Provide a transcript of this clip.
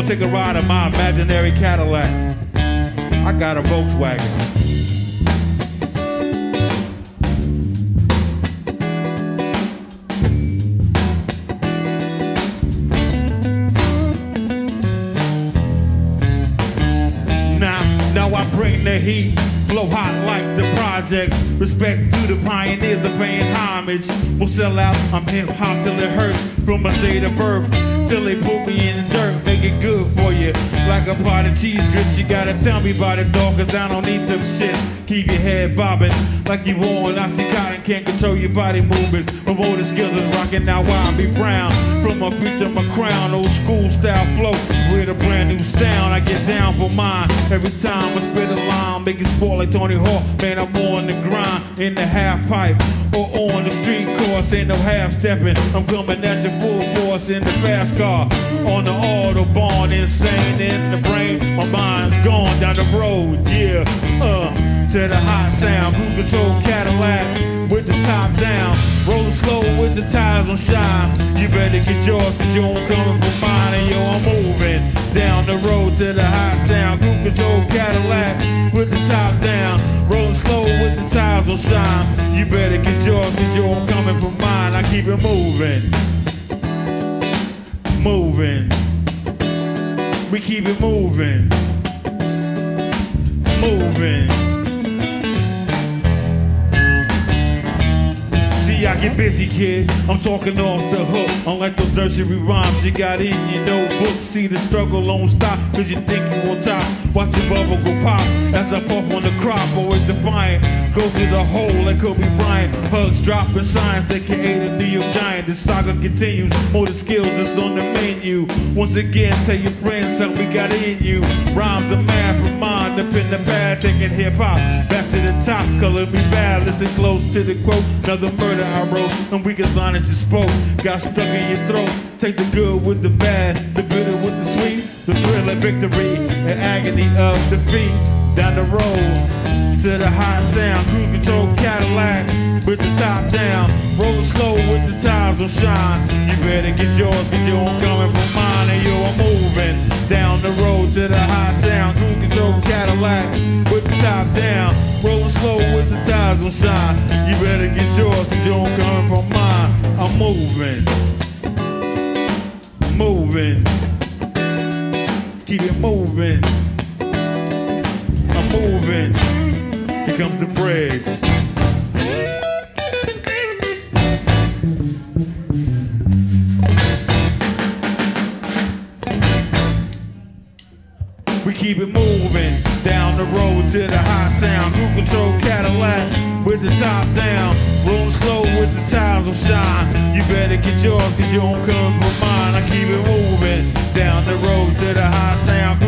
wanna take a ride in my imaginary Cadillac? I got a Volkswagen. Now I bring the heat, flow hot like the projects. Respect to the pioneers of paying homage. We'll sell out, I'm hip hop till it hurts. From a date of birth till they put me in the dirt. Make it good for you, like a pot of cheese grits. You gotta tell me about it, dog, cause I don't need them shits. Keep your head bobbing like you on Oxycontin. Can't control your body movements. My motor skills is rocking, now I be brown. From my feet to my crown, old school style flow with a brand new sound. I get down for mine every time I spit a line. Make it sport like Tony Hawk, man, I'm on the grind. In the half pipe or on the street course, ain't no half stepping. I'm coming at you full force in the fast car. On the Autobahn, insane in the brain. My mind's gone down the road, yeah. To the hot sound, cruise control Cadillac with the top down. Rolling slow with the tires on shine. You better get yours cause you ain't coming from mine. And yo, I'm moving down the road to the hot sound. Cruise control Cadillac with the top down. Rolling slow with the tires on shine. You better get yours cause you ain't coming from mine. I keep it moving. Moving. We keep it moving. Moving. I get busy, kid. I'm talking off the hook. Unlike those nursery rhymes you got in your notebook. See, the struggle don't stop cause you think you on top. Watch your bubble go pop as I puff on the crop. Always defiant. Go to the hole like Kobe Bryant. Hugs dropping science, aka the New York Giant. The saga continues. More the skills is on the menu. Once again, tell your friends how we got in you. Rhymes are mad from mine. Up in the pad, taking hip hop back to the top. Color me bad. Listen close to the quote. Another murder I wrote, and we can line it you spoke. Got stuck in your throat. Take the good with the bad, the bitter with the sweet, the thrill of victory, and agony of defeat. Down the road to the hot sound, cruise control Cadillac with the top down. Rolling slow with the tires on shine. You better get yours cause you ain't coming from mine. And yo, I'm moving down the road to the hot sound, cruise control Cadillac with the top down. Rolling slow with the tires on shine. You better get yours cause you ain't coming from mine. I'm moving. Moving. Keep it moving. I'm moving. Here comes the bridge. We keep it moving down the road to the hot sound. Cruise control Cadillac with the top down. Rolling slow with the tires on shine. You better get yours cause you don't come from mine. I keep it moving down the road to the hot sound.